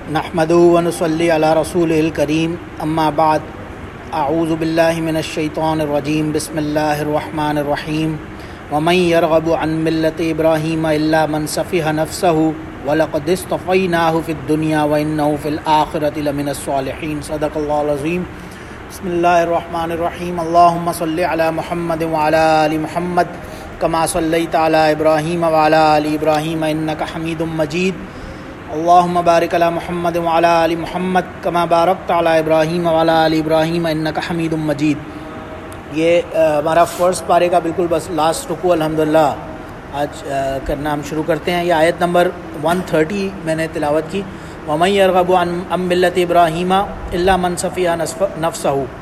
نحمدہ ونصلی علی رسولہ الکریم اما بعد اعوذ باللہ من الشیطان الرجیم بسم اللہ الرحمن الرحیم ومن یرغب عن ملت ابراہیم الا من سفہ نفسہ ولقد اصطفیناہ فی الدنیا وانہ فی الآخرۃ لمن الصالحین صدق اللہ العظیم بسم اللہ الرحمن الرحیم اللہم صلی علی محمد وعلی آل محمد کما صلیت علی ابراہیم وعلی آل ابراہیم انک حمید مجید اللہم بارک علی محمد وعلی آل محمد کما بارکت علی ابراہیم وعلی آل ابراہیم انک حمید مجید۔ یہ ہمارا فرسٹ پارے کا بالکل بس لاسٹ رکوع الحمدللہ آج کرنا ہم شروع کرتے ہیں۔ یہ آیت نمبر 130 میں نے تلاوت کی، وَمَن يَرْغَبُ عَن مِّلَّةِ إِبْرَاهِيمَ إِلَّا مَن سَفِهَ نَفْسَهُ،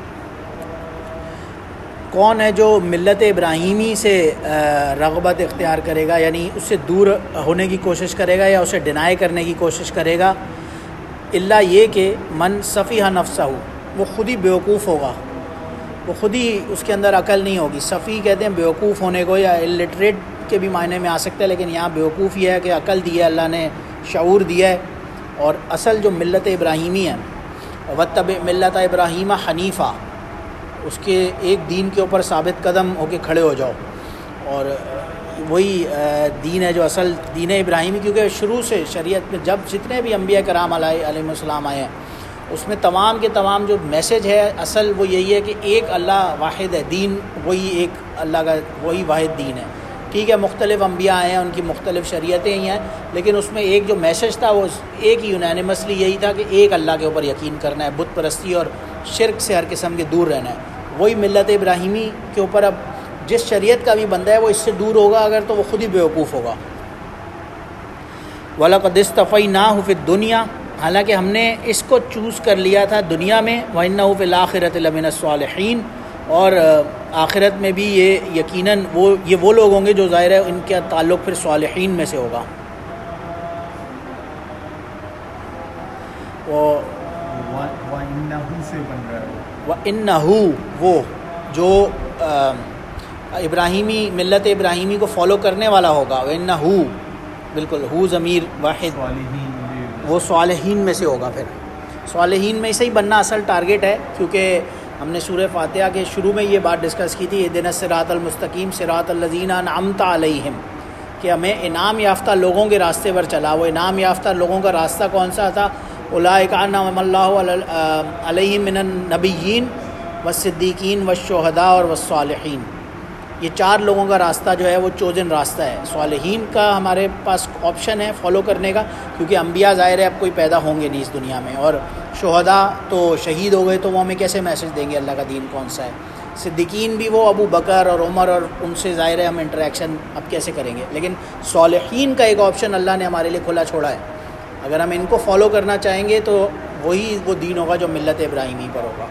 کون ہے جو ملت ابراہیمی سے رغبت اختیار کرے گا، یعنی اس سے دور ہونے کی کوشش کرے گا یا اسے ڈینائی کرنے کی کوشش کرے گا، الا یہ کہ من سفیہ نفسہ، وہ خود ہی بیوقوف ہوگا، وہ خود ہی اس کے اندر عقل نہیں ہوگی۔ سفی کہتے ہیں بیوقوف ہونے کو، یا الٹریٹ کے بھی معنی میں آ سکتا ہے، لیکن یہاں بیوقوف یہ ہے کہ عقل دی ہے اللہ نے، شعور دیا ہے۔ اور اصل جو ملت ابراہیمی ہے، وَاتَّبِعْ مِلَّةَ إِبْرَاهِيمَ حنیفہ، اس کے ایک دین کے اوپر ثابت قدم ہو کے کھڑے ہو جاؤ، اور وہی دین ہے جو اصل دین ابراہیمی، کیونکہ شروع سے شریعت میں جب جتنے بھی انبیاء کرام علیہ السلام آئے ہیں، اس میں تمام کے تمام جو میسج ہے اصل وہ یہی ہے کہ ایک اللہ واحد ہے، دین وہی ایک اللہ کا وہی واحد دین ہے۔ ٹھیک ہے، مختلف انبیاء آئے ہیں، ان کی مختلف شریعتیں ہی ہیں، لیکن اس میں ایک جو میسج تھا وہ ایک ہی یونانیمسلی یہی تھا کہ ایک اللہ کے اوپر یقین کرنا ہے، بت پرستی اور شرک سے ہر قسم کے دور رہنا ہے۔ وہی ملت ابراہیمی کے اوپر اب جس شریعت کا بھی بندہ ہے وہ اس سے دور ہوگا اگر، تو وہ خود ہی بیوقوف ہوگا۔ وَلَقَدِ اصْطَفَيْنَاهُ فِي الدُّنْيَا، حالانکہ ہم نے اس کو چوز کر لیا تھا دنیا میں، وَإِنَّهُ فِي الْآخِرَةِ لَمِنَ الصَّالِحِينَ، اور آخرت میں بھی یہ یقیناً وہ لوگ ہوں گے جو ظاہر ہے ان کا تعلق پھر صالحین میں سے ہوگا۔ وَإِنَّهُ سے بن رہا ہے، وَإِنَّهُ، وہ جو ابراہیمی ملت ابراہیمی کو فالو کرنے والا ہوگا، وَإِنَّهُ، بالکل ہو ضمیر واحد، وہ صالحین میں سے ہوگا۔ پھر صالحین میں سے ہی بننا اصل ٹارگیٹ ہے، کیونکہ ہم نے سورہ فاتحہ کے شروع میں یہ بات ڈسکس کی تھی، اهدنا الصراط المستقیم صراط الذین انعمت علیہم، کہ ہمیں انعام یافتہ لوگوں کے راستے پر چلا۔ وہ انعام یافتہ لوگوں کا راستہ کون سا تھا؟ اولئک انعم اللہ علیہم من النبیین والصدیقین والشہداء اور والصالحین، یہ چار لوگوں کا راستہ جو ہے وہ چوزن راستہ ہے۔ صالحین کا ہمارے پاس آپشن ہے فالو کرنے کا، کیونکہ انبیاء ظاہر ہے اب کوئی پیدا ہوں گے نہیں اس دنیا میں، اور شہداء تو شہید ہو گئے، تو وہ ہمیں کیسے میسج دیں گے اللہ کا دین کون سا ہے۔ صدیقین بھی وہ ابو بکر اور عمر، اور ان سے ظاہر ہے ہم انٹریکشن اب کیسے کریں گے، لیکن صالحین کا ایک آپشن اللہ نے ہمارے لیے کھلا چھوڑا ہے۔ اگر ہم ان کو فالو کرنا چاہیں گے تو وہی وہ دین ہوگا جو ملت ابراہیمی پر ہوگا۔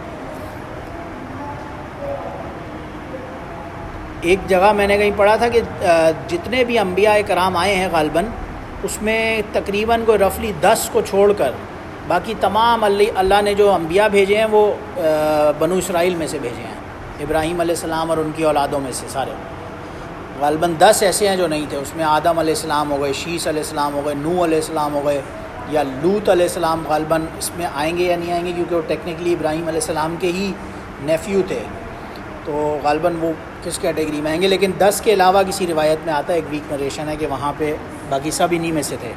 ایک جگہ میں نے کہیں پڑھا تھا کہ جتنے بھی انبیاء کرام آئے ہیں غالباً، اس میں تقریباً کوئی رفلی 10 کو چھوڑ کر باقی تمام اللہ نے جو انبیاء بھیجے ہیں وہ بنو اسرائیل میں سے بھیجے ہیں، ابراہیم علیہ السلام اور ان کی اولادوں میں سے سارے۔ غالباً 10 ایسے ہیں جو نہیں تھے، اس میں آدم علیہ السلام ہو گئے، شیس علیہ السلام ہو گئے، نوح علیہ السلام ہو گئے، یا لوط علیہ السلام غالباً اس میں آئیں گے یا نہیں آئیں گے، کیونکہ وہ ٹیکنیکلی ابراہیم علیہ السلام کے ہی نیفیو تھے، تو غالباً وہ کس کیٹیگری میں آئیں گے۔ لیکن 10 کے علاوہ کسی روایت میں آتا ہے، ایک ویک نریشن ہے کہ وہاں پہ باقی سب انہی میں سے تھے۔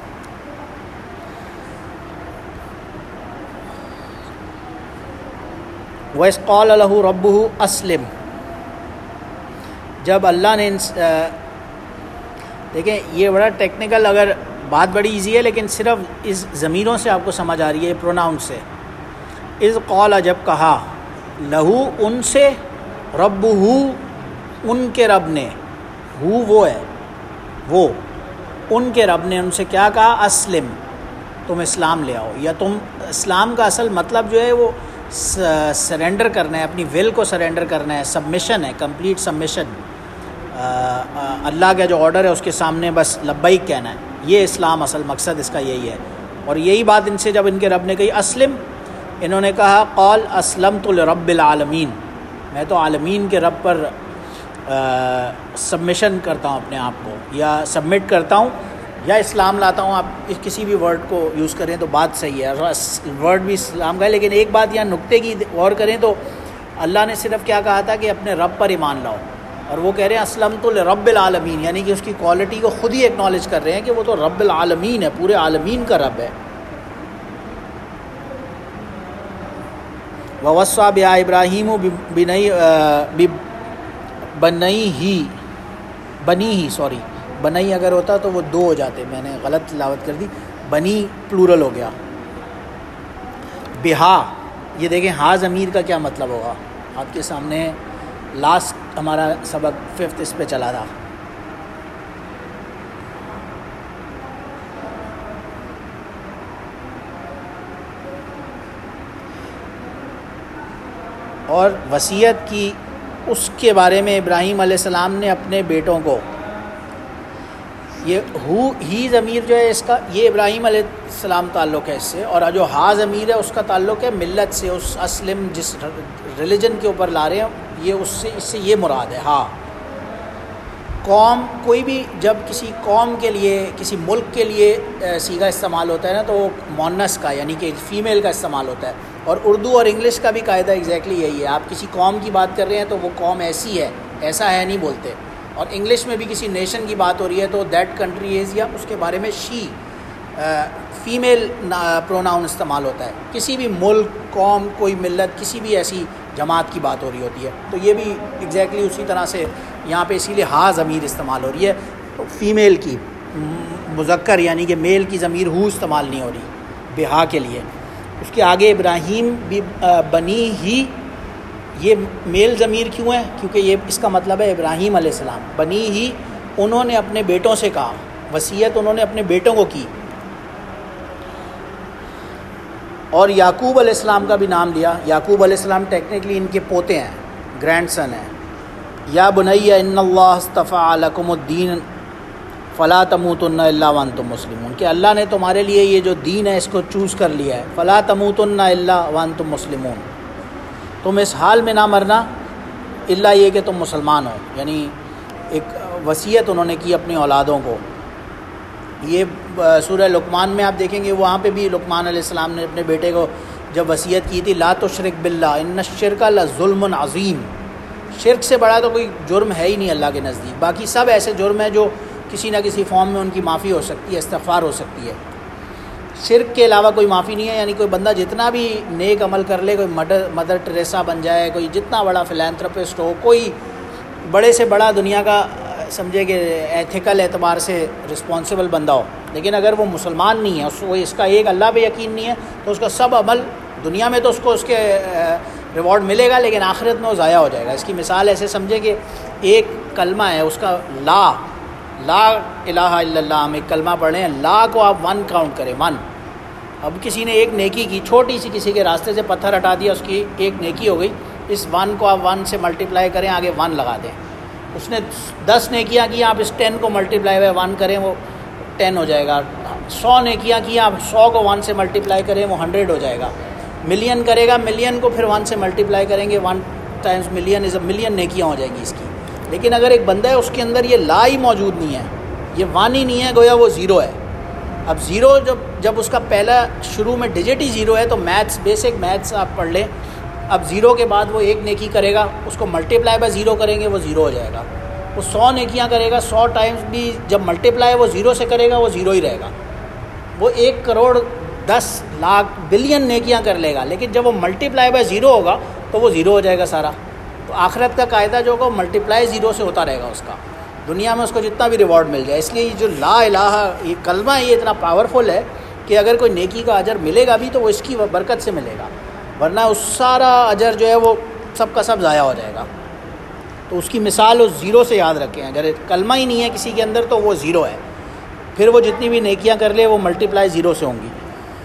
وَإِذْ قَالَ لَهُ رَبُّهُ أَسْلِمْ، جب اللہ نے دیکھیں یہ بڑا ٹیکنیکل، اگر بات بڑی ایزی ہے لیکن صرف اس ضمیروں سے آپ کو سمجھ آ رہی ہے، پروناؤن سے۔ اذ قال، جب کہا، لہو ان سے، ربہ ان کے رب نے، وہ ہے وہ ان کے رب نے ان سے کیا کہا؟ اسلم، تم اسلام لے آؤ، یا تم اسلام کا اصل مطلب جو ہے وہ سرنڈر کرنا ہے، اپنی ول کو سرنڈر کرنا ہے، سبمیشن ہے، کمپلیٹ سبمیشن، اللہ کا جو آرڈر ہے اس کے سامنے بس لبیک کہنا ہے، یہ اسلام اصل مقصد اس کا یہی ہے۔ اور یہی بات ان سے جب ان کے رب نے کہی اسلم، انہوں نے کہا قال اسلمت لرب العالمین، میں تو عالمین کے رب پر سبمیشن کرتا ہوں اپنے آپ کو، یا سبمٹ کرتا ہوں، یا اسلام لاتا ہوں، آپ کسی بھی ورڈ کو یوز کریں تو بات صحیح ہے، ورڈ بھی اسلام کا ہے، لیکن ایک بات یہاں نقطے کی غور کریں تو اللہ نے صرف کیا کہا تھا کہ اپنے رب پر ایمان لاؤ، اور وہ کہہ رہے ہیں اسلمت لرب العالمین، یعنی کہ اس کی کوالٹی کو خود ہی ایکنالج کر رہے ہیں کہ وہ تو رب العالمین ہے، پورے عالمین کا رب ہے۔ وَوَصَّى بِهَا إِبْرَاهِيمُ بنی اگر ہوتا تو وہ دو ہو جاتے، میں نے غلط تلاوت کر دی، بنی پلورل ہو گیا۔ بہا، یہ دیکھیں ہا ضمیر کا کیا مطلب ہوگا، آپ کے سامنے لاسٹ ہمارا سبق 5 اس پہ چلا تھا۔ اور وصیت کی اس کے بارے میں ابراہیم علیہ السلام نے اپنے بیٹوں کو، یہ ہی ضمیر جو ہے اس کا، یہ ابراہیم علیہ السلام تعلق ہے اس سے، اور جو ہا ضمیر ہے اس کا تعلق ہے ملت سے، اس اسلم جس ریلیجن کے اوپر لا رہے ہیں، یہ اس سے یہ مراد ہے۔ ہاں، قوم، کوئی بھی جب کسی قوم کے لیے، کسی ملک کے لیے صیغہ استعمال ہوتا ہے نا، تو وہ مؤنث کا یعنی کہ فیمیل کا استعمال ہوتا ہے، اور اردو اور انگلش کا بھی قاعدہ ایگزیکٹلی یہی ہے، آپ کسی قوم کی بات کر رہے ہیں تو وہ قوم ایسی ہے، ایسا ہے نہیں بولتے، اور انگلش میں بھی کسی نیشن کی بات ہو رہی ہے تو دیٹ کنٹری از، یا اس کے بارے میں شی، فیمیل پروناؤن استعمال ہوتا ہے، کسی بھی ملک، قوم، کوئی ملت، کسی بھی ایسی جماعت کی بات ہو رہی ہوتی ہے، تو یہ بھی ایگزیکٹلی اسی طرح سے یہاں پہ اسی لیے ہا ضمیر استعمال ہو رہی ہے، فیمیل کی، مذکر یعنی کہ میل کی ضمیر ہو استعمال نہیں ہو رہی بہا کے لیے۔ اس کے آگے ابراہیم بنی ہی، یہ میل ضمیر کیوں ہے؟ کیونکہ یہ اس کا مطلب ہے ابراہیم علیہ السلام، بنی ہی، انہوں نے اپنے بیٹوں سے کہا، وصیت انہوں نے اپنے بیٹوں کو کی، اور یعقوب علیہ السلام کا بھی نام لیا۔ یعقوب علیہ السلام ٹیکنیکلی ان کے پوتے ہیں، گرینڈ سن ہیں۔ یا بنی ان اللہ اصطفیٰ لکم الدین فلا تموتن الا وانتم مسلمون، کہ اللہ نے تمہارے لیے یہ جو دین ہے اس کو چوز کر لیا ہے، فلا تموتن الا وانتم مسلمون، تم اس حال میں نہ مرنا الا یہ کہ تم مسلمان ہو، یعنی ایک وصیت انہوں نے کی اپنی اولادوں کو۔ یہ سورہ لقمان میں آپ دیکھیں گے، وہاں پہ بھی لقمان علیہ السلام نے اپنے بیٹے کو جب وصیت کی تھی، لا تشرک باللہ ان الشرک لظلم عظیم، شرک سے بڑا تو کوئی جرم ہے ہی نہیں اللہ کے نزدیک، باقی سب ایسے جرم ہیں جو کسی نہ کسی فارم میں ان کی معافی ہو سکتی ہے، استغفار ہو سکتی ہے، شرک کے علاوہ کوئی معافی نہیں ہے۔ یعنی کوئی بندہ جتنا بھی نیک عمل کر لے، کوئی مدر ٹریسا بن جائے، کوئی جتنا بڑا فلانتھراپسٹ ہو، کوئی بڑے سے بڑا دنیا کا سمجھے کہ ایتھیکل اعتبار سے رسپانسبل بندہ ہو، لیکن اگر وہ مسلمان نہیں ہے، اس کا ایک اللہ پہ یقین نہیں ہے، تو اس کا سب عمل دنیا میں تو اس کو اس کے ریوارڈ ملے گا، لیکن آخرت میں وہ ضائع ہو جائے گا۔ اس کی مثال ایسے سمجھے کہ ایک کلمہ ہے، اس کا لا الہ الا اللہ، ہم ایک کلمہ پڑھ رہے ہیں، لا کو آپ 1 کاؤنٹ کریں، 1۔ اب کسی نے ایک نیکی کی، چھوٹی سی، کسی کے راستے سے پتھر ہٹا دیا، اس کی ایک نیکی ہو گئی، اس 1 کو آپ 1 سے ملٹیپلائی کریں، آگے 1 لگا دیں۔ اس نے 10 نیکیاں کی، آپ اس 10 کو ملٹیپلائی بائی 1 کریں، وہ 10 ہو جائے گا۔ 100 نیکیاں کی، آپ 100 کو 1 سے ملٹیپلائی کریں، وہ 100 ہو جائے گا۔ ملین کرے گا، ملین کو پھر 1 سے ملٹیپلائی کریں گے، 1 times million is a million نیکیاں ہو جائیں گی اس کی۔ لیکن اگر ایک بندہ ہے اس کے اندر یہ لا ہی موجود نہیں ہے، یہ 1 ہی نہیں ہے، گویا وہ 0 ہے۔ اب 0 جب اس کا پہلا شروع میں ڈیجٹ ہی 0 ہے، تو میتھس، بیسک میتھس آپ پڑھ لیں، اب 0 کے بعد وہ ایک نیکی کرے گا، اس کو ملٹیپلائی بائی 0 کریں گے، وہ 0 ہو جائے گا۔ وہ 100 نیکیاں کرے گا، 100 ٹائمز بھی جب ملٹیپلائی وہ 0 سے کرے گا، وہ 0 ہی رہے گا۔ وہ 1 کروڑ 10 لاکھ بلین نیکیاں کر لے گا، لیکن جب وہ ملٹیپلائی بائی 0 ہوگا تو وہ 0 ہو جائے گا سارا۔ تو آخرت کا قاعدہ جو ہوگا ملٹیپلائی 0 سے ہوتا رہے گا اس کا، دنیا میں اس کو جتنا بھی ریوارڈ مل جائے۔ اس لیے یہ جو لا الہ، یہ کلمہ یہ اتنا پاورفل ہے کہ اگر کوئی نیکی کا اجر ملے گا بھی تو وہ اس کی برکت سے ملے گا، ورنہ اس سارا اجر جو ہے وہ سب کا سب ضائع ہو جائے گا۔ تو اس کی مثال اس 0 سے یاد رکھیں، اگر کلمہ ہی نہیں ہے کسی کے اندر تو وہ 0 ہے، پھر وہ جتنی بھی نیکیاں کر لے وہ ملٹیپلائی 0 سے ہوں گی۔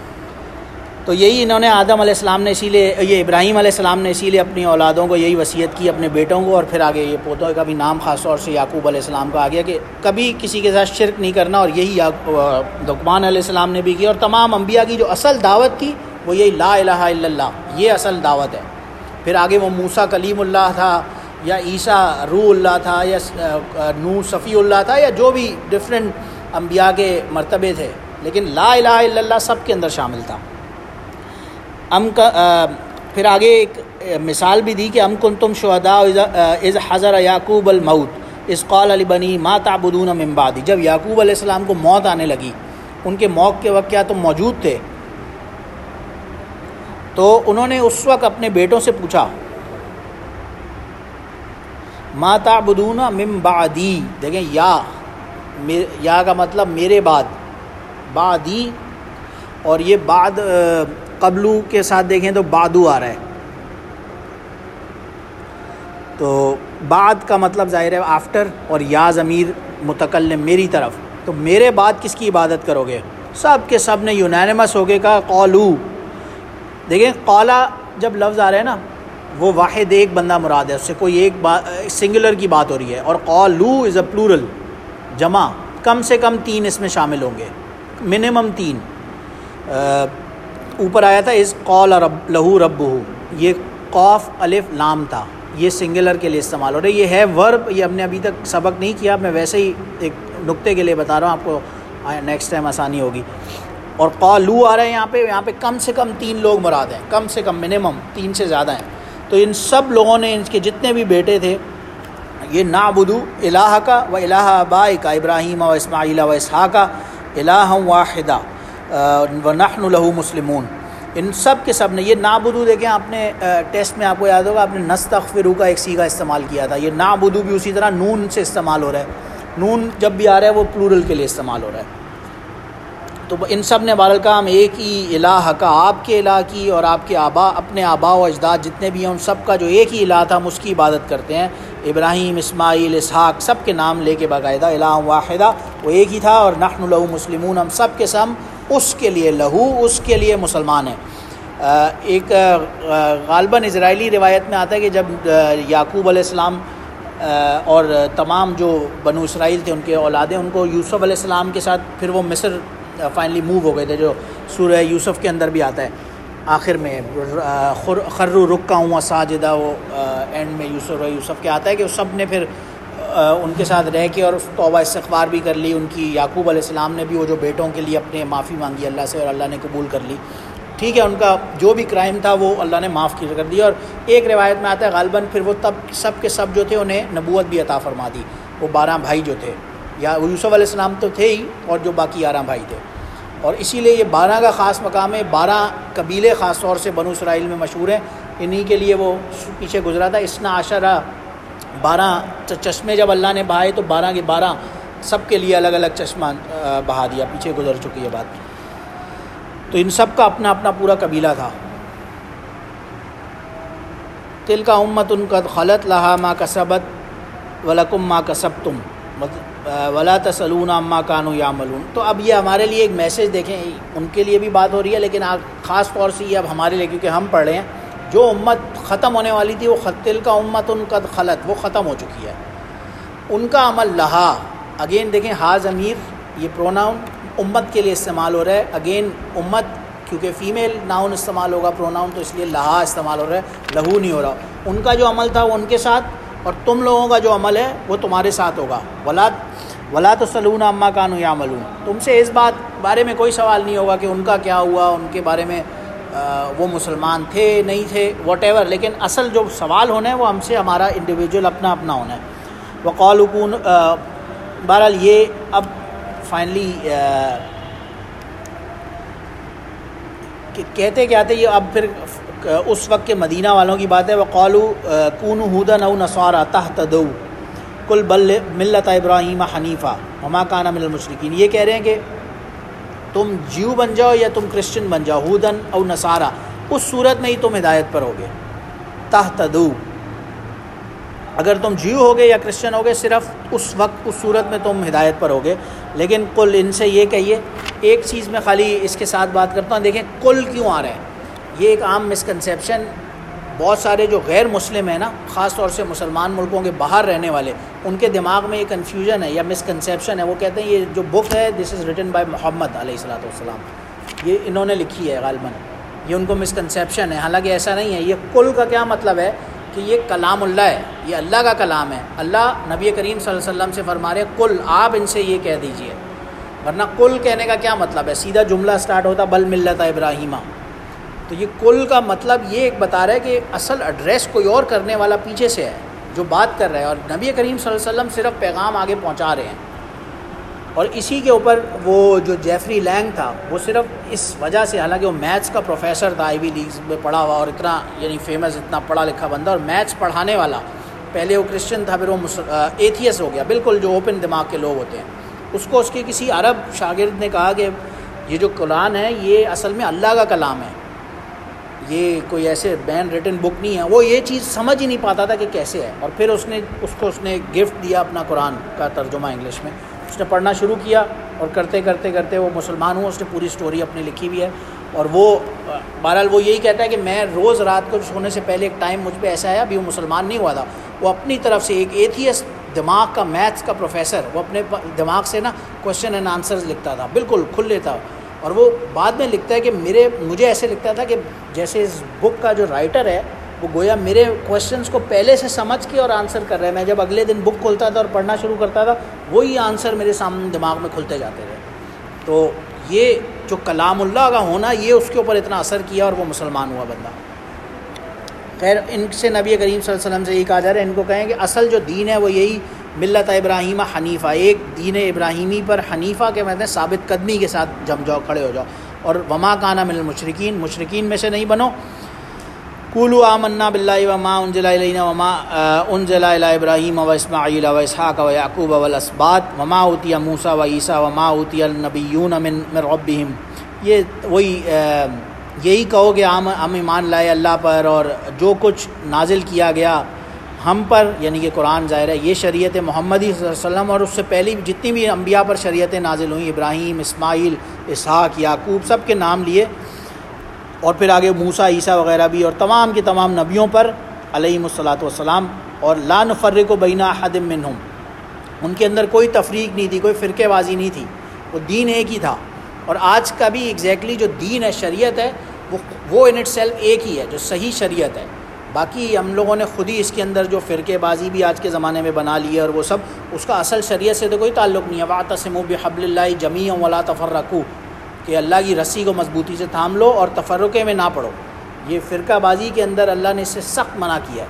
تو یہی انہوں نے آدم علیہ السلام نے، اسی لیے یہ ابراہیم علیہ السلام نے اسی لیے اپنی اولادوں کو یہی وصیت کی، اپنے بیٹوں کو، اور پھر آگے یہ پوتوں کا بھی نام خاص طور سے یعقوب علیہ السلام کا آ گیا کہ کبھی کسی کے ساتھ شرک نہیں کرنا، اور یہی لقمان علیہ السلام نے بھی کی، اور تمام انبیاء کی جو اصل دعوت تھی وہ یہی لا الہ الا اللہ، یہ اصل دعوت ہے۔ پھر آگے وہ موسیٰ کلیم اللہ تھا، یا عیسیٰ روح اللہ تھا، یا نوح صفی اللہ تھا، یا جو بھی ڈفرینٹ انبیاء کے مرتبے تھے، لیکن لا الہ الا اللہ سب کے اندر شامل تھا۔ پھر آگے ایک مثال بھی دی کہ ام کنتم شہداء اذ حضر یعقوب الموت اذ قال لبنی ما تعبدون من بعدی، جب یعقوب علیہ السلام کو موت آنے لگی، ان کے موت کے وقت کیا تم موجود تھے؟ تو انہوں نے اس وقت اپنے بیٹوں سے پوچھا ما تعبدون من بعدی، دیکھیں یا کا مطلب میرے بعد، بعدی، اور یہ بعد قبلو کے ساتھ دیکھیں تو بعدو آ رہا ہے، تو بعد کا مطلب ظاہر ہے آفٹر، اور یا ضمیر متکلم میری طرف، تو میرے بعد کس کی عبادت کرو گے؟ سب کے سب نے یونانیمس ہو کے کہا قالو۔ دیکھیں قالا جب لفظ آ رہا ہے نا، وہ واحد ایک بندہ مراد ہے، اس سے کوئی ایک سنگولر کی بات ہو رہی ہے، اور قالو از اے پلورل، جمع، کم سے کم 3 اس میں شامل ہوں گے، منیمم 3۔ اوپر آیا تھا از قال لہو ربہ، یہ قاف الف لام تھا، یہ سنگولر کے لیے استعمال ہو رہا ہے، یہ ہے ورب، یہ ہم نے ابھی تک سبق نہیں کیا، میں ویسے ہی ایک نقطے کے لیے بتا رہا ہوں، آپ کو نیکسٹ ٹائم آسانی ہوگی۔ اور قالو آ رہا ہے یہاں پہ کم سے کم 3 لوگ مراد ہیں، کم سے کم منیمم 3 سے زیادہ ہیں، تو ان سب لوگوں نے، ان کے جتنے بھی بیٹے تھے، یہ نعبدو الہ کا و الہ آبائک ابراہیم و اسماعیل و اسحاق الہ واحدہ ونحن لہ مسلمون، ان سب کے سب نے یہ نعبدو، دیکھیں آپ نے ٹیسٹ میں آپ کو یاد ہوگا، آپ نے نستغفرو کا ایک صیغہ استعمال کیا تھا، یہ نعبدو بھی اسی طرح نون سے استعمال ہو رہا ہے، نون جب بھی آ رہا ہے وہ پلورل کے لیے استعمال ہو رہا ہے، تو ان سب نے بہرحال کہا ہم ایک ہی الہ کا، آپ کے الہ کی اور آپ کے اپنے آباء و اجداد جتنے بھی ہیں ان سب کا جو ایک ہی الہ تھا ہم اس کی عبادت کرتے ہیں، ابراہیم، اسماعیل، اسحاق، سب کے نام لے کے باقاعدہ الہ واحدہ، وہ ایک ہی تھا، اور نحن لہ مسلمون، ہم سب کے سب اس کے لیے، لہو اس کے لیے مسلمان ہیں۔ ایک غالباً اسرائیلی روایت میں آتا ہے کہ جب یعقوب علیہ السلام اور تمام جو بنو اسرائیل تھے ان کے اولادیں، ان کو یوسف علیہ السلام کے ساتھ پھر وہ مصر فائنلی موو ہو گئے تھے، جو سورہ یوسف کے اندر بھی آتا ہے آخر میں، خروا رکعا وساجدا، وہ اینڈ میں یوسف کے آتا ہے کہ وہ سب نے پھر ان کے ساتھ رہ کے اور توبہ استغفار بھی کر لی، ان کی یعقوب علیہ السلام نے بھی وہ جو بیٹوں کے لیے اپنے معافی مانگی اللہ سے، اور اللہ نے قبول کر لی، ٹھیک ہے، ان کا جو بھی کرائم تھا وہ اللہ نے معاف کر دیا، اور ایک روایت میں آتا ہے غالباً پھر وہ تب سب کے سب جو تھے انہیں نبوت بھی عطا فرما دی، وہ 12 بھائی جو تھے، یا یوسف علیہ السلام تو تھے ہی، اور جو باقی 11 بھائی تھے، اور اسی لیے یہ 12 کا خاص مقام ہے، 12 قبیلے خاص طور سے بنو اسرائیل میں مشہور ہیں، انہی کے لیے وہ پیچھے گزرا تھا، 12 چشمے جب اللہ نے بہائے تو 12 کے 12 سب کے لیے الگ الگ چشمہ بہا دیا، پیچھے گزر چکی ہے بات، تو ان سب کا اپنا اپنا پورا قبیلہ تھا۔ تلک امۃ قد خلت لہا ما کسبت ولکم ما کسبتم ولا تسألون عما کانوا یعملون، تو اب یہ ہمارے لیے ایک میسج، دیکھیں ان کے لیے بھی بات ہو رہی ہے، لیکن خاص طور سے یہ اب ہمارے لیے، کیونکہ ہم پڑھ رہے ہیں، جو امت ختم ہونے والی تھی وہ تلک امۃ قد خلت، وہ ختم ہو چکی ہے، ان کا عمل لہا، اگین دیکھیں ہا ضمیر یہ پروناؤن امت کے لیے استعمال ہو رہا ہے، اگین امت کیونکہ فیمیل ناؤن استعمال ہوگا پروناؤن، تو اس لیے لہا استعمال ہو رہا ہے، لہو نہیں ہو رہا، ان کا جو عمل تھا وہ ان کے ساتھ، اور تم لوگوں کا جو عمل ہے وہ تمہارے ساتھ ہوگا، ولا تسألون عما کانوا یعملون، تم سے اس بارے میں کوئی سوال نہیں ہوگا کہ ان کا کیا ہوا، ان کے بارے میں وہ مسلمان تھے نہیں تھے واٹ ایور، لیکن اصل جو سوال ہونا ہے وہ ہم سے ہمارا انڈیویجول اپنا اپنا ہونا ہے۔ وقالوا كونوا، بہرحال یہ اب فائنلی کہتے کیا تھے یہ، اب پھر اس وقت کے مدینہ والوں کی بات ہے، وقالوا كونوا هودا او نصارى تهتدوا قل بل ملت ابراہیم حنیفہ وما کان من المشرکین، یہ کہہ رہے ہیں کہ تم جیو بن جاؤ یا تم کرسچن بن جاؤ، ہودن او نصارہ، اس صورت میں ہی تم ہدایت پر ہوگے، تہتدوا، اگر تم جیو ہوگے یا کرسچن ہوگے صرف اس وقت اس صورت میں تم ہدایت پر ہوگے، لیکن قل، ان سے یہ کہیے، ایک چیز میں خالی اس کے ساتھ بات کرتا ہوں، دیکھیں قل کیوں آ رہے ہیں، یہ ایک عام مسکنسیپشن، بہت سارے جو غیر مسلم ہیں نا، خاص طور سے مسلمان ملکوں کے باہر رہنے والے، ان کے دماغ میں یہ کنفیوژن ہے یا مسکنسیپشن ہے، وہ کہتے ہیں یہ جو بک ہے دس از ریٹن بائی محمد علیہ الصلوۃ والسلام، یہ انہوں نے لکھی ہے غالباً، یہ ان کو مسکنسیپشن ہے، حالانکہ ایسا نہیں ہے۔ یہ قل کا کیا مطلب ہے کہ یہ کلام اللہ ہے، یہ اللہ کا کلام ہے، اللہ نبی کریم صلی اللہ علیہ وسلم سے فرما رہے قل، آپ ان سے یہ کہہ دیجئے، ورنہ کل کہنے کا کیا مطلب ہے؟ سیدھا جملہ سٹارٹ ہوتا بل ملت ابراہیمہ. تو یہ کل کا مطلب یہ ایک بتا رہا ہے کہ اصل ایڈریس کوئی اور کرنے والا پیچھے سے ہے جو بات کر رہا ہے، اور نبی کریم صلی اللہ علیہ وسلم صرف پیغام آگے پہنچا رہے ہیں. اور اسی کے اوپر وہ جو جیفری لینگ تھا وہ صرف اس وجہ سے، حالانکہ وہ میتھس کا پروفیسر تھا، آئی وی لیگز میں پڑھا ہوا اور اتنا یعنی فیمس، اتنا پڑھا لکھا بندہ اور میتھس پڑھانے والا. پہلے وہ کرسچن تھا، پھر وہ ایتھیس ہو گیا، بالکل جو اوپن دماغ کے لوگ ہوتے ہیں. اس کو اس کے کسی عرب شاگرد نے کہا کہ یہ جو قرآن ہے یہ اصل میں اللہ کا کلام ہے، یہ کوئی ایسے بین ریٹن بک نہیں ہے. وہ یہ چیز سمجھ ہی نہیں پاتا تھا کہ کیسے ہے. اور پھر اس نے گفٹ دیا اپنا قرآن کا ترجمہ انگلش میں. اس نے پڑھنا شروع کیا اور کرتے کرتے کرتے وہ مسلمان ہوا. اس نے پوری سٹوری اپنی لکھی ہوئی ہے. اور وہ بہرحال وہ یہی کہتا ہے کہ میں روز رات کو سونے سے پہلے ایک ٹائم مجھ پہ ایسا آیا، ابھی وہ مسلمان نہیں ہوا تھا، وہ اپنی طرف سے ایک ایتھیس دماغ کا میتھس کا پروفیسر، وہ اپنے دماغ سے نا کوشچن اینڈ آنسرز لکھتا تھا، بالکل کھلے تھا. اور وہ بعد میں لکھتا ہے کہ مجھے ایسے لگتا تھا کہ جیسے اس بک کا جو رائٹر ہے وہ گویا میرے کویشچنس کو پہلے سے سمجھ کے اور آنسر کر رہا ہے. میں جب اگلے دن بک کھولتا تھا اور پڑھنا شروع کرتا تھا وہی آنسر میرے سامنے دماغ میں کھلتے جاتے رہے. تو یہ جو کلام اللہ کا ہونا یہ اس کے اوپر اتنا اثر کیا اور وہ مسلمان ہوا بندہ. خیر ان سے نبی کریم صلی اللہ علیہ وسلم سے یہی کہا جا رہا ہے ان کو کہیں کہ اصل جو دین ہے وہ یہی ملت ابراہیم حنیفہ، ایک دین ابراہیمی پر حنیفہ کے مطلب ثابت قدمی کے ساتھ جم جاؤ، کھڑے ہو جاؤ. اور وما کان من المشرکین، مشرکین میں سے نہیں بنو. قولوا آمنا باللہ وما انزل الینا وما انزل الی ابراہیم واسماعیل واسحاق ویعقوب والاسباط وما اوتی موسیٰ وعیسیٰ وما اوتی النبیون من ربہم. یہ وہی یہی کہو کہ ہم ایمان لائے اللہ پر اور جو کچھ نازل کیا گیا ہم پر، یعنی کہ قرآن ظاہر ہے یہ شریعت محمدی صلی اللہ علیہ وسلم اور اس سے پہلی جتنی بھی انبیاء پر شریعتیں نازل ہوئیں، ابراہیم، اسماعیل، اسحاق، یعقوب، سب کے نام لیے. اور پھر آگے موسیٰ، عیسیٰ وغیرہ بھی، اور تمام کے تمام نبیوں پر علیہم الصلاۃ والسلام. اور لا نفرق بین احد منہم، ان کے اندر کوئی تفریق نہیں تھی، کوئی فرقے بازی نہیں تھی، وہ دین ایک ہی تھا. اور آج کا بھی ایگزیکٹلی جو دین ہے، شریعت ہے، وہ ان اٹ سیلف ایک ہی ہے جو صحیح شریعت ہے. باقی ہم لوگوں نے خود ہی اس کے اندر جو فرقے بازی بھی آج کے زمانے میں بنا لی ہے اور وہ سب اس کا اصل شریعت سے تو کوئی تعلق نہیں ہے. واعتصموا بحبل اللہ جمیعا ولا تفرقوا، کہ اللہ کی رسی کو مضبوطی سے تھام لو اور تفرقے میں نہ پڑو. یہ فرقہ بازی کے اندر اللہ نے اس سے سخت منع کیا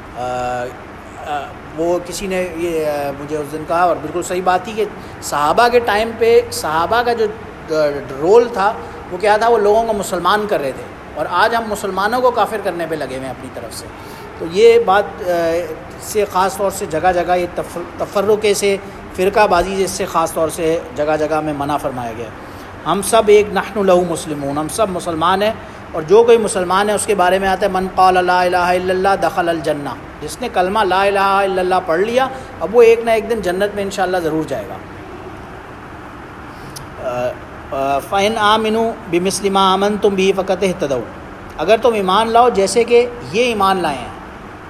ہے. وہ کسی نے یہ مجھے اس دن کہا اور بالکل صحیح بات تھی کہ صحابہ کے ٹائم پہ صحابہ کا جو رول تھا وہ کیا تھا، وہ لوگوں کو مسلمان کر رہے تھے، اور آج ہم مسلمانوں کو کافر کرنے پہ لگے ہوئے ہیں اپنی طرف سے. تو یہ بات سے خاص طور سے جگہ جگہ یہ تفرقے سے، فرقہ بازی سے، اس سے خاص طور سے جگہ جگہ میں منع فرمایا گیا. ہم سب ایک نحن لہو مسلمون، ہم سب مسلمان ہیں. اور جو کوئی مسلمان ہے اس کے بارے میں آتا ہے من قال لا الہ الا اللہ دخل الجنہ، جس نے کلمہ لا الہ الا اللہ پڑھ لیا اب وہ ایک نہ ایک دن جنت میں انشاءاللہ ضرور جائے گا. فَإِنْ آمِنُوا بِمِثْلِ مَا آمَنْتُمْ بِهِ فَقَدِ اهْتَدَوْا، اگر تم ایمان لاؤ جیسے کہ یہ ایمان لائے ہیں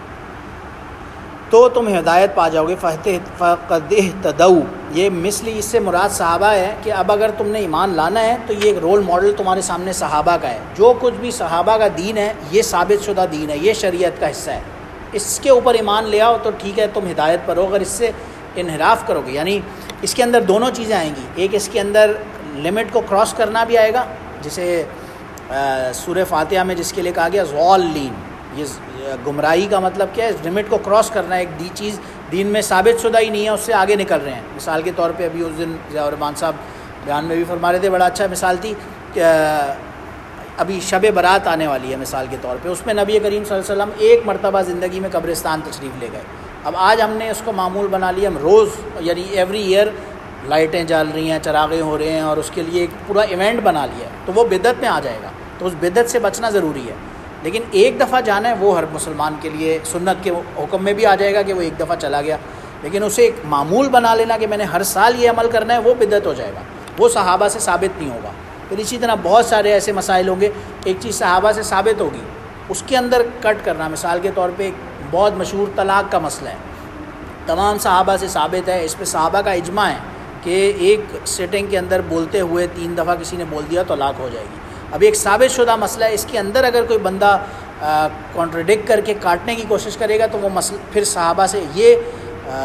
تو تم ہدایت پا جاؤ گے. فَقَدِ اهْتَدَوْا، یہ مثلی اس سے مراد صحابہ ہے کہ اب اگر تم نے ایمان لانا ہے تو یہ ایک رول ماڈل تمہارے سامنے صحابہ کا ہے. جو کچھ بھی صحابہ کا دین ہے یہ ثابت شدہ دین ہے، یہ شریعت کا حصہ ہے. اس کے اوپر ایمان لے آؤ تو ٹھیک ہے، تم ہدایت پر ہو. اگر اس سے انحراف کرو گے، یعنی اس کے اندر دونوں چیزیں آئیں گی. ایک اس کے اندر لمٹ کو کراس کرنا بھی آئے گا، جسے سورہ فاتحہ میں جس کے لیے کہا گیا ضالین، یہ گمراہی کا مطلب کیا ہے؟ لمٹ کو کراس کرنا ہے. ایک چیز دین میں ثابت شدہ ہی نہیں ہے، اس سے آگے نکل رہے ہیں. مثال کے طور پہ ابھی اس دن ضیاء الرحمان صاحب بیان میں بھی فرما رہے تھے، بڑا اچھا مثال تھی کہ ابھی شب برات آنے والی ہے مثال کے طور پہ، اس میں نبی کریم صلی اللہ علیہ وسلم ایک مرتبہ زندگی میں قبرستان تشریف لے گئے. اب آج ہم نے اس کو معمول بنا لیا، ہم روز یعنی ایوری ایئر لائٹیں جل رہی ہیں، چراغیں ہو رہے ہیں اور اس کے لیے ایک پورا ایونٹ بنا لیا ہے، تو وہ بدعت میں آ جائے گا. تو اس بدعت سے بچنا ضروری ہے. لیکن ایک دفعہ جانا ہے وہ ہر مسلمان کے لیے سنت کے حکم میں بھی آ جائے گا کہ وہ ایک دفعہ چلا گیا. لیکن اسے ایک معمول بنا لینا کہ میں نے ہر سال یہ عمل کرنا ہے، وہ بدعت ہو جائے گا، وہ صحابہ سے ثابت نہیں ہوگا. پھر اسی طرح بہت سارے ایسے مسائل ہوں گے، ایک چیز صحابہ سے ثابت ہوگی اس کے اندر کٹ کرنا. مثال کے طور پہ ایک بہت مشہور طلاق کا مسئلہ ہے، تمام صحابہ سے ثابت ہے، اس پہ صحابہ کا اجماع ہے کہ ایک سیٹنگ کے اندر بولتے ہوئے 3 دفعہ کسی نے بول دیا تو طلاق ہو جائے گی. اب ایک ثابت شدہ مسئلہ ہے، اس کے اندر اگر کوئی بندہ کانٹرڈکٹ کر کے کاٹنے کی کوشش کرے گا تو وہ مسئلہ پھر صحابہ سے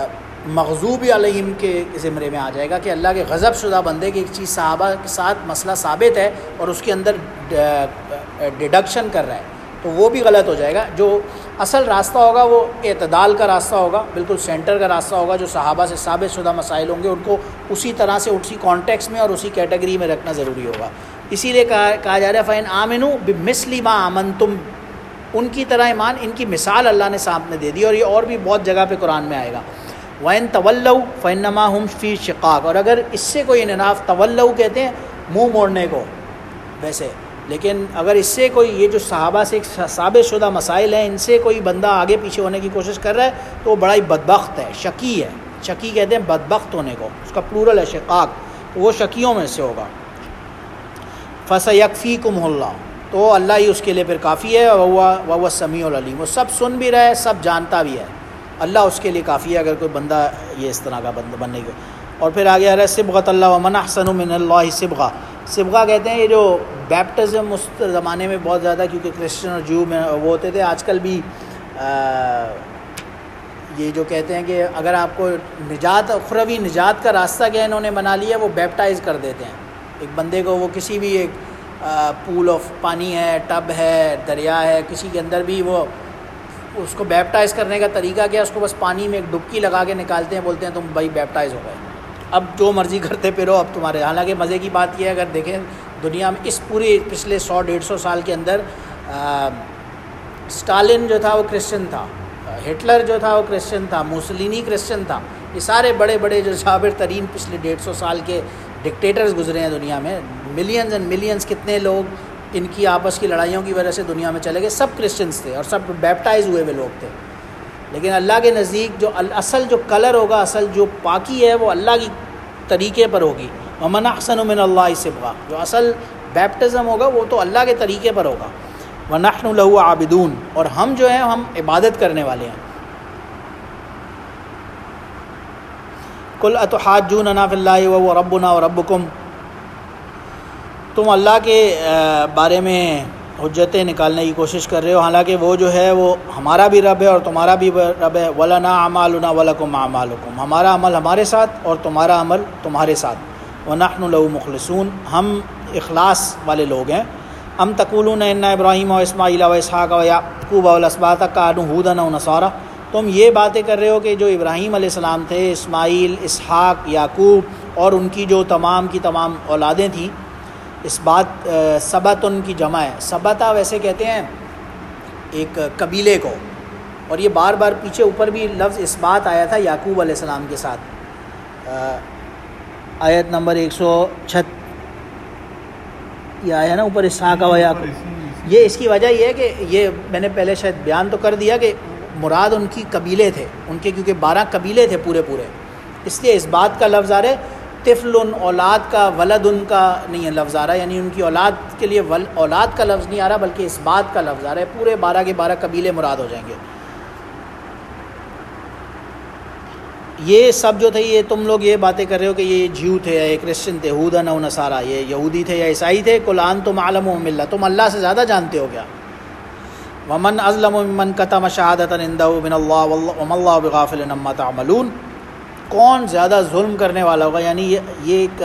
مغضوب علیہم کے زمرے میں آ جائے گا کہ اللہ کے غضب شدہ بندے کی ایک چیز صحابہ کے ساتھ مسئلہ ثابت ہے اور اس کے اندر ڈیڈکشن کر رہا ہے تو وہ بھی غلط ہو جائے گا. جو اصل راستہ ہوگا وہ اعتدال کا راستہ ہوگا, بالکل سینٹر کا راستہ ہوگا. جو صحابہ سے ثابت شدہ مسائل ہوں گے ان کو اسی طرح سے اسی کانٹیکس میں اور اسی کیٹیگری میں رکھنا ضروری ہوگا. اسی لیے کہا جا رہا ہے فَإِنْ آمِنُوا بِمِثْلِ مَا آمَنْتُمْ, ان کی طرح ایمان, ان کی مثال اللہ نے سامنے دے دی اور یہ اور بھی بہت جگہ پہ قرآن میں آئے گا. وَإِن تَوَلَّوْا فَإِنَّمَا هُمْ فِي شِقَاقٍ, اور اگر اس سے کوئی انحراف, تولو کہتے ہیں منہ موڑنے کو ویسے, لیکن اگر اس سے کوئی یہ جو صحابہ سے ایک ثابت شدہ مسائل ہیں ان سے کوئی بندہ آگے پیچھے ہونے کی کوشش کر رہا ہے تو وہ بڑا ہی بدبخت ہے, شقی ہے. شقی کہتے ہیں بدبخت ہونے کو, اس کا پلورل ہے شقاق, وہ شقیوں میں سے ہوگا. فَسَيَكْفِيكُمُ اللَّهُ, تو اللہ ہی اس کے لیے پھر کافی ہے. وَهُوَ السَّمِيعُ الْعَلِيمُ, وہ سب سن بھی رہا ہے, سب جانتا بھی ہے. اللہ اس کے لیے کافی ہے اگر کوئی بندہ یہ اس طرح کا بندہ بننے کی. اور پھر آگے آ رہا ہے صبغۃ اللہ ومن احسن من اللہ صبغہ. صبغہ کہتے ہیں یہ جو بیپٹزم اس زمانے میں بہت زیادہ, کیونکہ کرسچن اور جو میں وہ ہوتے تھے. آج کل بھی یہ جو کہتے ہیں کہ اگر آپ کو نجات, اخروی نجات کا راستہ کیا انہوں نے بنا لیا, وہ بیپٹائز کر دیتے ہیں ایک بندے کو. وہ کسی بھی ایک پول آف پانی ہے, ٹب ہے, دریا ہے, کسی کے اندر بھی وہ اس کو بیپٹائز کرنے کا طریقہ کیا, اس کو بس پانی میں ایک ڈبکی لگا کے نکالتے ہیں, بولتے ہیں تم بھائی بیپٹائز ہو گئے, اب جو مرضی کرتے پھرو اب تمہارے. حالانکہ مزے کی بات یہ ہے اگر دیکھیں دنیا میں اس پورے پچھلے 100-150 سال کے اندر اسٹالن جو تھا وہ کرسچن تھا, ہٹلر جو تھا وہ کرسچن تھا, موسولینی کرسچن تھا. یہ سارے بڑے بڑے جو جابر ترین پچھلے 150 سال کے ڈکٹیٹرز گزرے ہیں دنیا میں. ملینز اینڈ ملینز کتنے لوگ ان کی آپس کی لڑائیوں کی وجہ سے دنیا میں چلے گئے, سب کرسچنس تھے اور سب بیپٹائز ہوئے ہوئے لوگ تھے. لیکن اللہ کے نزدیک جو اصل جو کلر ہوگا, اصل جو پاکی ہے وہ اللہ کی طریقے پر ہوگی. وَمَنْ أَحْسَنُ مِنَ اللَّهِ صِبْغًا, جو اصل بیپٹزم ہوگا وہ تو اللہ کے طریقے پر ہوگا. وَنَحْنُ لَهُ عَابِدُونَ, اور ہم جو ہیں ہم عبادت کرنے والے ہیں. قُلْ أَتُحَاجُّونَنَا فِي اللَّهِ وَهُوَ رَبُّنَا وَرَبُّكُمْ, تم اللہ کے بارے میں حجتیں نکالنے کی کوشش کر رہے ہو, حالانکہ وہ جو ہے وہ ہمارا بھی رب ہے اور تمہارا بھی رب ہے. وَلَنَا أَعْمَالُنَا وَلَكُمْ أَعْمَالُكُمْ, ہمارا عمل ہمارے ساتھ اور تمہارا عمل تمہارے ساتھ. وَنَحْنُ لَهُ مُخْلِصُونَ, ہم اخلاص والے لوگ ہیں. ام تقولون ان ابراہیم و اسماعیل و اسحاق و یعقوب والاسباط کانوا ھودا و نصارا, تم یہ باتیں کر رہے ہو کہ جو ابراہیم علیہ السلام تھے, اسماعیل, اسحاق, یعقوب اور ان کی جو تمام کی تمام اولادیں تھیں. اس بات سبت ان کی جمع ہے. سبتا ویسے کہتے ہیں ایک قبیلے کو, اور یہ بار بار پیچھے اوپر بھی لفظ اس بات آیا تھا یعقوب علیہ السلام کے ساتھ. آیت نمبر 106 یہ آیا نا اوپر, اسحاق و یعقوب. یہ اس کی وجہ یہ ہے کہ یہ میں نے پہلے شاید بیان تو کر دیا کہ مراد ان کی قبیلے تھے, ان کے کیونکہ 12 قبیلے تھے پورے, اس لیے اس بات کا لفظ آ رہا ہے. طفل اولاد کا, ولد ان کا نہیں ہے لفظ آ رہا ہے, یعنی ان کی اولاد کے لیے اولاد کا لفظ نہیں آ رہا بلکہ اس بات کا لفظ آ رہا ہے. پورے 12 کے 12 قبیلے مراد ہو جائیں گے. یہ سب جو تھے یہ تم لوگ یہ باتیں کر رہے ہو کہ یہ جیو تھے یا یہ کرسچن تھے, ھودا و نصارا, یہ یہودی تھے یا عیسائی تھے. قل انتم اعلم باللہ, تم اللہ سے زیادہ جانتے ہو کیا. ومن اظلم ممن کتم شہادۃ عنده من اللہ وما اللہ بغافل عما تعملون, کون زیادہ ظلم کرنے والا ہوگا. یعنی یہ ایک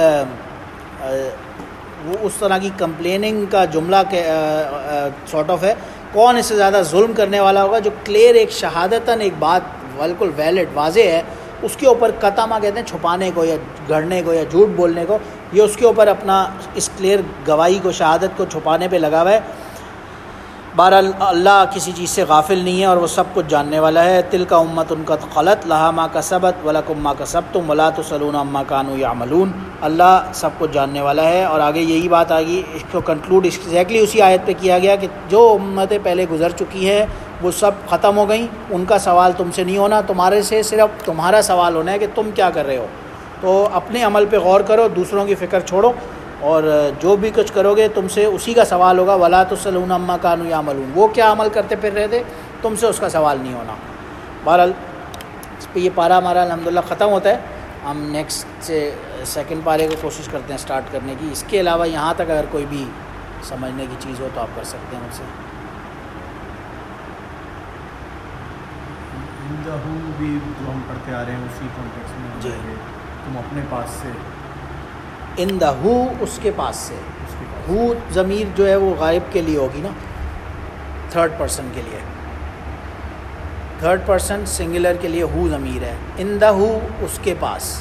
وہ اس طرح کی کمپلیننگ کا جملہ کے سارٹ آف ہے. کون اس سے زیادہ ظلم کرنے والا ہوگا جو کلیئر ایک شہادتاً ایک بات بالکل ویلڈ واضح ہے, اس کے اوپر قطمہ کہتے ہیں چھپانے کو یا گھڑنے کو یا جھوٹ بولنے کو, یہ اس کے اوپر اپنا اس کلیئر گواہی کو, شہادت کو چھپانے پہ لگا ہوا ہے. بہرحال اللہ کسی چیز سے غافل نہیں ہے اور وہ سب کچھ جاننے والا ہے. تلک امت قد خلت لہا ما کسبت ولکم ما کسبتم ولا تسألون عما کانوا یعملون. اللہ سب کچھ جاننے والا ہے. اور آگے یہی بات آگی, اس کو کنکلوڈ ایگزیکٹلی اسی آیت پہ کیا گیا کہ جو امتیں پہلے گزر چکی ہیں وہ سب ختم ہو گئیں, ان کا سوال تم سے نہیں ہونا, تمہارے سے صرف تمہارا سوال ہونا ہے کہ تم کیا کر رہے ہو. تو اپنے عمل پہ غور کرو, دوسروں کی فکر چھوڑو, اور جو بھی کچھ کرو گے تم سے اسی کا سوال ہوگا. ولا تسألون عما کانوا یعملون, وہ کیا عمل کرتے پھر رہے تھے تم سے اس کا سوال نہیں ہونا. بہرحال اس پہ یہ پارہ ہمارا الحمدللہ ختم ہوتا ہے. ہم نیکسٹ سے سیکنڈ پارے کو کوشش کرتے ہیں سٹارٹ کرنے کی. اس کے علاوہ یہاں تک اگر کوئی بھی سمجھنے کی چیز ہو تو آپ کر سکتے ہیں مجھ سے. اندہو بھی جو ہم پڑھتے آ رہے ہیں اسی کانٹیکس میں جی، تم اپنے پاس سے، اندہو اس کے پاس سے، اس کے پاس ہو ضمیر جو ہے وہ غائب کے لیے ہوگی نا، تھرڈ پرسن کے لیے، تھرڈ پرسن سنگولر کے لیے ہو ضمیر ہے، اندہو اس کے پاس.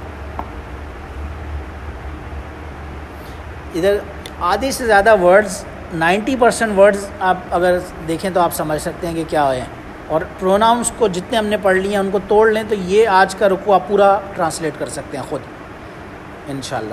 ادھر آدھے سے زیادہ ورڈز 90% ورڈز آپ اگر دیکھیں تو آپ سمجھ سکتے ہیں کہ کیا ہوئے ہیں، اور پروناؤنس کو جتنے ہم نے پڑھ لیے ہیں ان کو توڑ لیں تو یہ آج کا رکوع آپ پورا ٹرانسلیٹ کر سکتے ہیں خود انشاءاللہ.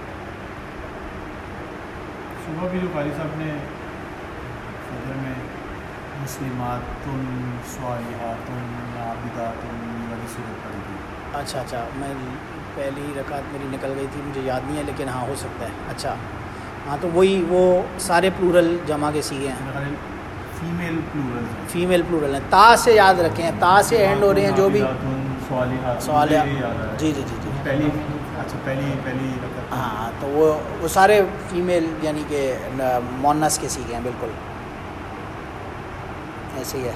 صبح بھی جو قاری صاحب نے فجر میں مسلمات صالحات عابدات والی صورت پڑھی تھی. اچھا میں پہلی رکعت میری نکل گئی تھی، مجھے یاد نہیں ہے لیکن ہاں ہو سکتا ہے. اچھا ہاں تو وہی وہ سارے پلورل جمع کے سیگے ہیں، فیمیل پلورل ہیں، فیمیل پلورل ہیں. تا سے یاد رکھیں، تا سے اینڈ ہو رہے ہیں جو بھی سوال. جی پہلی رکعت ہاں تو وہ سارے فیمیل یعنی کہ مونس کے سیگے ہیں، بالکل ایسے ہی ہے.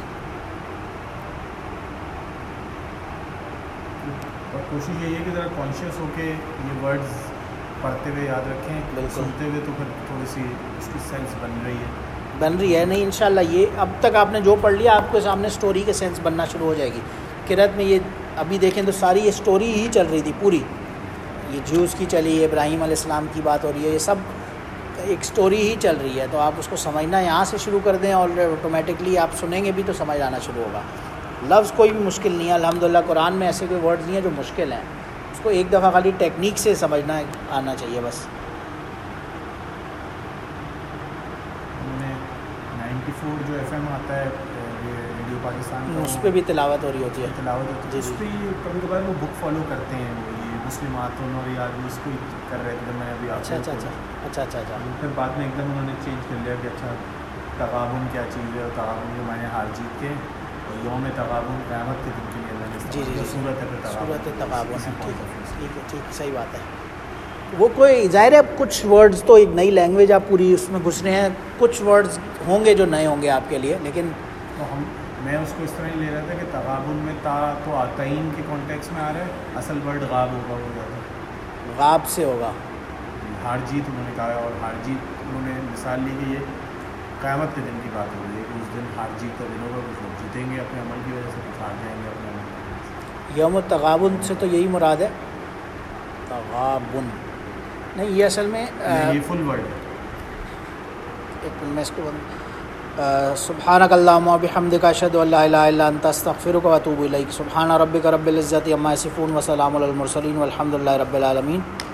اور کوشش یہی ہے کہ ذرا کانشیس ہو کے یہ ورڈز پڑھتے ہوئے یاد رکھیں، بالکل. سنتے ہوئے تو پھر تھوڑی سی اس کی سینس بن رہی ہے. نہیں انشاءاللہ یہ اب تک آپ نے جو پڑھ لیا آپ کے سامنے سٹوری کے سینس بننا شروع ہو جائے گی. قرأت میں یہ ابھی دیکھیں تو ساری یہ سٹوری ہی چل رہی تھی پوری، یہ جیوز کی چلی، ابراہیم علیہ السلام کی بات ہو رہی ہے، یہ سب ایک سٹوری ہی چل رہی ہے. تو آپ اس کو سمجھنا یہاں سے شروع کر دیں اور آٹومیٹکلی آپ سنیں گے بھی تو سمجھ آنا شروع ہوگا. لفظ کوئی بھی مشکل نہیں ہے الحمدللہ، قرآن میں ایسے کوئی ورڈز نہیں ہیں جو مشکل ہیں، اس کو ایک دفعہ خالی ٹیکنیک سے سمجھنا آنا چاہیے بس. انہوں نے 94 جو ایف ایم آتا ہے ریڈیو پاکستان کا، اس پہ بھی تلاوت ہو رہی ہوتی ہے. تلاوت ہوتی ہے. اس پہ کبھی کبھار وہ بک فالو کرتے ہیں، وہ یہ مسلمات اور یاد اس کو کر رہے تھے. میں ابھی اچھا پھر بعد میں ایک دم انہوں نے چینج کر لیا کہ اچھا تغابن کیا چیز ہے، اور تغابن کے معنی ہار جیت کے، اور یوم تغابن قیامت کے دن کے لیے اللہ نے صورت تغابن. ٹھیک صحیح بات ہے. وہ کوئی ظاہر ہے کچھ ورڈز تو ایک نئی لینگویج آپ پوری اس میں گھس رہے ہیں، کچھ ورڈز ہوں گے جو نئے ہوں گے آپ کے لیے، لیکن میں اس کو اس طرح ہی لے رہا تھا کہ تغابن میں تا تو آتئین کے کانٹیکس میں آ رہا ہے، اصل ورڈ غاب ہوگا، وہ زیادہ غاب سے ہوگا. ہار جیت انہوں نے کہا ہے، اور ہار جیت انہوں نے مثال لی کہ یہ قیامت کے دن کی بات ہو رہی ہے کہ اس دن ہار جیت کا دن ہوگا، کچھ لوگ جیتیں گے اپنے عمل کی وجہ سے، کچھ ہار جائیں گے اپنے عمل کی وجہ سے. یوم التغابن سے تو یہی مراد ہے، تغابن نہیں، یہ اصل میں یہ فل ورڈ ہے. ایک میں اس کو سبحانک اللہم و بحمدک اشہد ان لا الہ الا انت استغفرک و اتوب الیک. سبحان ربک رب العزت عما یصفون و سلام علی المرسلین والحمد للہ رب العالمین.